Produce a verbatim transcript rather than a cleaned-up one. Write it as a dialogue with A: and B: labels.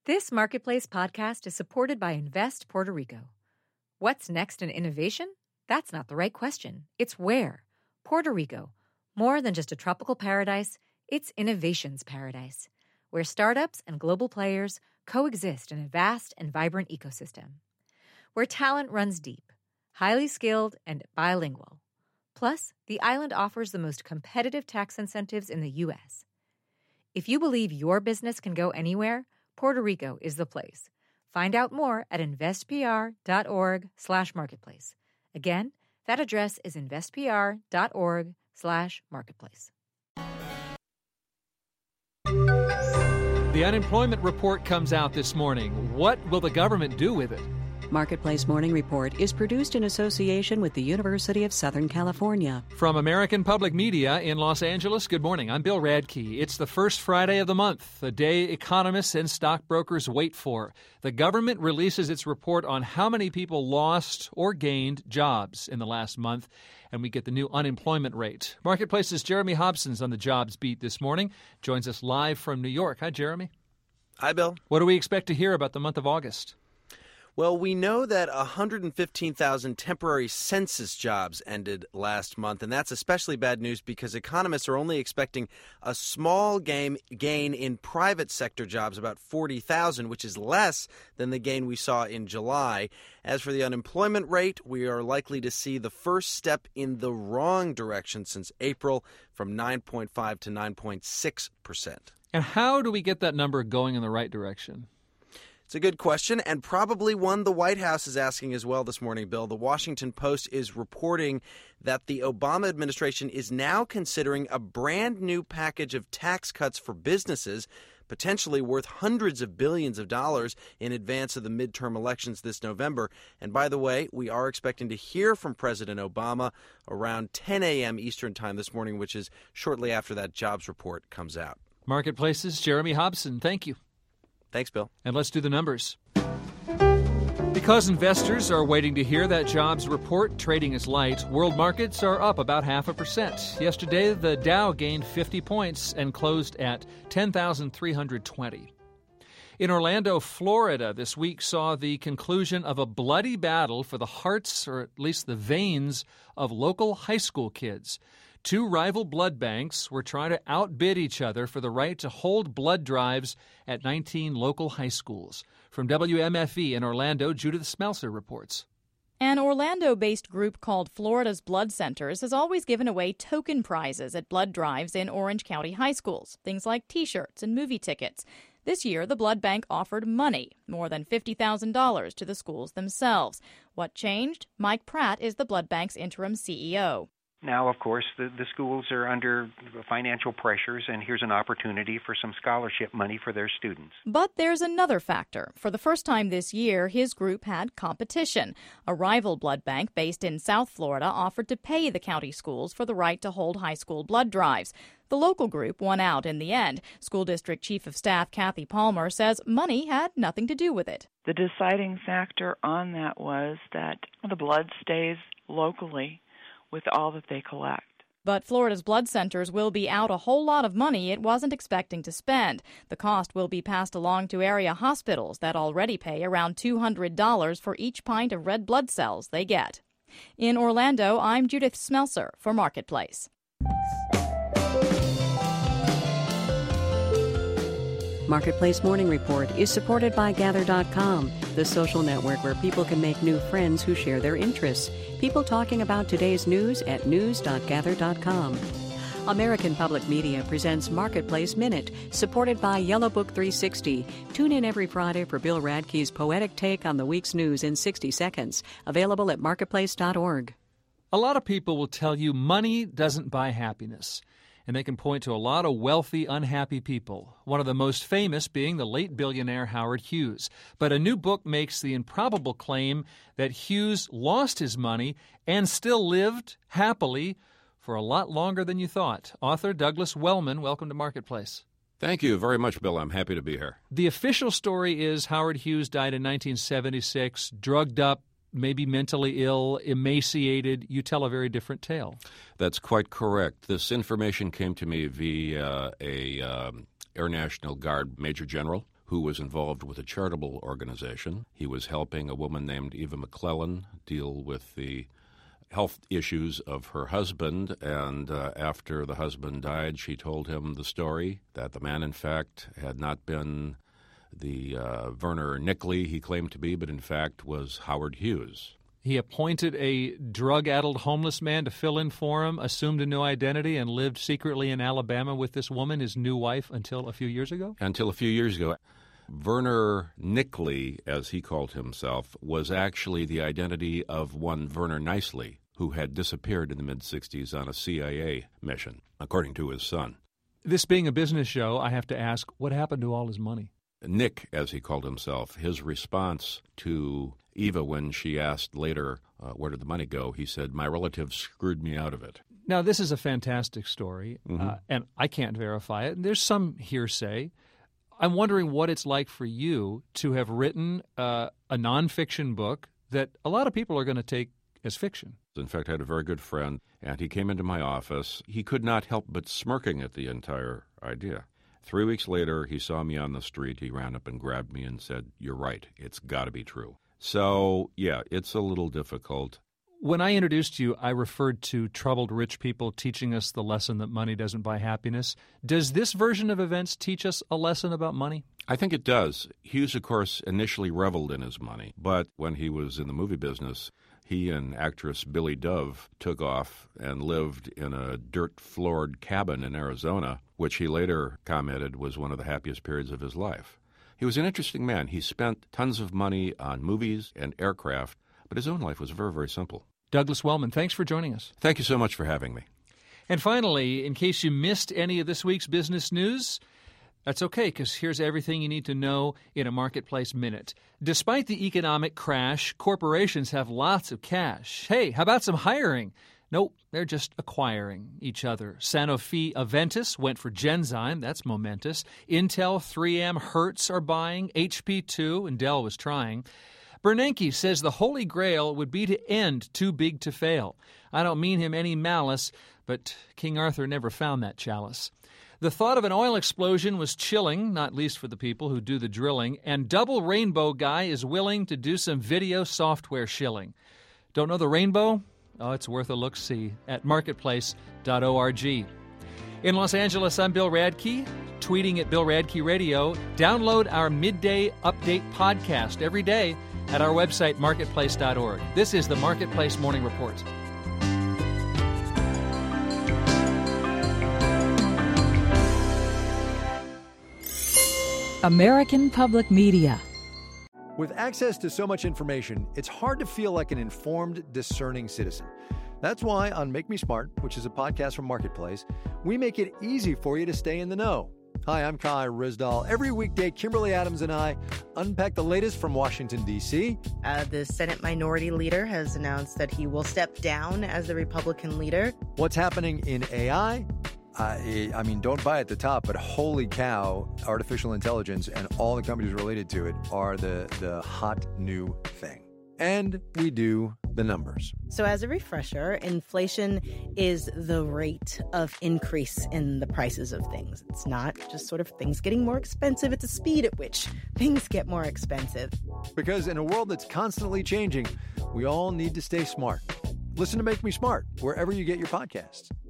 A: This Marketplace podcast is supported by Invest Puerto Rico. What's next in innovation? That's not the right question. It's where. Puerto Rico. More than just a tropical paradise, it's innovation's paradise, where startups and global players coexist in a vast and vibrant ecosystem. Where talent runs deep, highly skilled, and bilingual. Plus, the island offers the most competitive tax incentives in the U S. If you believe your business can go anywhere, Puerto Rico is the place. Find out more at investpr.org slash marketplace. Again, that address is investpr.org slash marketplace.
B: The unemployment report comes out this morning. What will the government do with it?
C: Marketplace Morning Report is produced in association with the University of Southern California.
B: From American Public Media in Los Angeles, good morning. I'm Bill Radke. It's the first Friday of the month, a day economists and stockbrokers wait for. The government releases its report on how many people lost or gained jobs in the last month, and we get the new unemployment rate. Marketplace's Jeremy Hobson's on the jobs beat this morning. Joins us live from New York. Hi, Jeremy.
D: Hi, Bill.
B: What do we expect to hear about the month of August?
D: Well, we know that one hundred fifteen thousand temporary census jobs ended last month, and that's especially bad news because economists are only expecting a small gain, gain in private sector jobs, about forty thousand, which is less than the gain we saw in July. As for the unemployment rate, we are likely to see the first step in the wrong direction since April, from nine point five to nine point six percent.
B: And how do we get that number going in the right direction?
D: It's a good question, and probably one the White House is asking as well this morning, Bill. The Washington Post is reporting that the Obama administration is now considering a brand new package of tax cuts for businesses, potentially worth hundreds of billions of dollars in advance of the midterm elections this November. And by the way, we are expecting to hear from President Obama around ten a.m. Eastern time this morning, which is shortly after that jobs report comes out.
B: Marketplace's Jeremy Hobson, thank you.
D: Thanks, Bill.
B: And let's do the numbers. Because investors are waiting to hear that jobs report, trading is light. World markets are up about half a percent. Yesterday, the Dow gained fifty points and closed at ten thousand three hundred twenty. In Orlando, Florida, this week saw the conclusion of a bloody battle for the hearts, or at least the veins, of local high school kids. Two rival blood banks were trying to outbid each other for the right to hold blood drives at nineteen local high schools. From W M F E in Orlando, Judith Smelser reports.
E: An Orlando-based group called Florida's Blood Centers has always given away token prizes at blood drives in Orange County high schools, things like T-shirts and movie tickets. This year, the blood bank offered money, more than fifty thousand dollars, to the schools themselves. What changed? Mike Pratt is the blood bank's interim C E O.
F: Now, of course, the, the schools are under financial pressures, and here's an opportunity for some scholarship money for their students.
E: But there's another factor. For the first time this year, his group had competition. A rival blood bank based in South Florida offered to pay the county schools for the right to hold high school blood drives. The local group won out in the end. School District Chief of Staff Kathy Palmer says money had nothing to do with it.
G: The deciding factor on that was that the blood stays locally with all that they collect.
E: But Florida's blood centers will be out a whole lot of money it wasn't expecting to spend. The cost will be passed along to area hospitals that already pay around two hundred dollars for each pint of red blood cells they get. In Orlando, I'm Judith Smelser for Marketplace.
C: Marketplace Morning Report is supported by Gather dot com, the social network where people can make new friends who share their interests. People talking about today's news at news dot gather dot com. American Public Media presents Marketplace Minute, supported by Yellow Book three sixty. Tune in every Friday for Bill Radke's poetic take on the week's news in sixty seconds. Available at marketplace dot org.
B: A lot of people will tell you money doesn't buy happiness. And they can point to a lot of wealthy, unhappy people, one of the most famous being the late billionaire Howard Hughes. But a new book makes the improbable claim that Hughes lost his money and still lived happily for a lot longer than you thought. Author Douglas Wellman, welcome to Marketplace.
H: Thank you very much, Bill. I'm happy to be here.
B: The official story is Howard Hughes died in nineteen seventy-six, drugged up, maybe mentally ill, emaciated. You tell a very different tale.
H: That's quite correct. This information came to me via a um, Air National Guard Major General who was involved with a charitable organization. He was helping a woman named Eva McClellan deal with the health issues of her husband, and uh, after the husband died, she told him the story that the man, in fact, had not been the uh, Werner Nickley he claimed to be, but in fact was Howard Hughes.
B: He appointed a drug-addled homeless man to fill in for him, assumed a new identity, and lived secretly in Alabama with this woman, his new wife, until a few years ago?
H: Until a few years ago. Werner Nickley, as he called himself, was actually the identity of one Werner Nicely, who had disappeared in the mid-sixties on a C I A mission, according to his son.
B: This being a business show, I have to ask, what happened to all his money?
H: Nick, as he called himself, his response to Eva when she asked later, uh, where did the money go, he said, my relatives screwed me out of it.
B: Now, this is a fantastic story,
H: Mm-hmm.
B: uh, and I can't verify it. There's some hearsay. I'm wondering what it's like for you to have written uh, a nonfiction book that a lot of people are going to take as fiction.
H: In fact, I had a very good friend, and he came into my office. He could not help but smirking at the entire idea. Three weeks later, he saw me on the street. He ran up and grabbed me and said, you're right. It's got to be true. So, yeah, it's a little difficult.
B: When I introduced you, I referred to troubled rich people teaching us the lesson that money doesn't buy happiness. Does this version of events teach us a lesson about money?
H: I think it does. Hughes, of course, initially reveled in his money, but when he was in the movie business, he and actress Billy Dove took off and lived in a dirt-floored cabin in Arizona, which he later commented was one of the happiest periods of his life. He was an interesting man. He spent tons of money on movies and aircraft, but his own life was very, very simple.
B: Douglas Wellman, thanks for joining us.
H: Thank you so much for having me.
B: And finally, in case you missed any of this week's business news, that's okay, because here's everything you need to know in a Marketplace Minute. Despite the economic crash, corporations have lots of cash. Hey, how about some hiring? Nope, they're just acquiring each other. Sanofi Aventis went for Genzyme. That's momentous. Intel, three M, Hertz are buying. H P too, and Dell was trying. Bernanke says the holy grail would be to end too big to fail. I don't mean him any malice, but King Arthur never found that chalice. The thought of an oil explosion was chilling, not least for the people who do the drilling, and Double Rainbow Guy is willing to do some video software shilling. Don't know the rainbow? Oh, it's worth a look-see at marketplace dot org. In Los Angeles, I'm Bill Radke, tweeting at Bill Radke Radio. Download our Midday Update podcast every day at our website, marketplace dot org. This is the Marketplace Morning Report.
I: American Public Media.
J: With access to so much information, it's hard to feel like an informed, discerning citizen. That's why on Make Me Smart, which is a podcast from Marketplace, we make it easy for you to stay in the know. Hi, I'm Kai Rizdal. Every weekday, Kimberly Adams and I unpack the latest from Washington, D C.
K: Uh, the Senate Minority Leader has announced that he will step down as the Republican leader.
J: What's happening in A I? Uh, I mean, don't buy at the top, but holy cow, artificial intelligence and all the companies related to it are the, the hot new thing. And we do the numbers.
K: So as a refresher, inflation is the rate of increase in the prices of things. It's not just sort of things getting more expensive. It's a speed at which things get more expensive.
J: Because in a world that's constantly changing, we all need to stay smart. Listen to Make Me Smart wherever you get your podcasts.